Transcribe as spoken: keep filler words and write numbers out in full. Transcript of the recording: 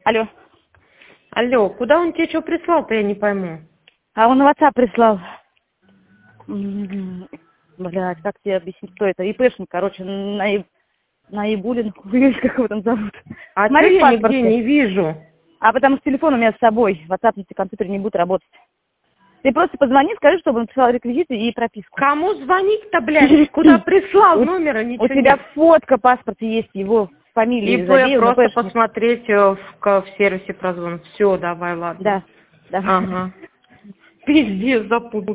Алло. Алло, куда он тебе что прислал-то, я не пойму. А он в WhatsApp прислал. Блядь, как тебе объяснить, кто это? ИПшник, короче, Наиб... Наибулин, как его там зовут. А что Смотри в я нигде паспорте. не вижу? А потому что телефон у меня с собой. WhatsApp на компьютере не будет работать. Ты просто позвони, скажи, чтобы он прислал реквизиты и прописку. Кому звонить-то, блядь? Куда прислал номера, ничего У тебя нет. фотка в паспорте есть, его фамилии. ИП просто посмотреть э, в, к- в сервисе прозвон. Все, давай, ладно. Да, да. Ага. Пиздец, запутал.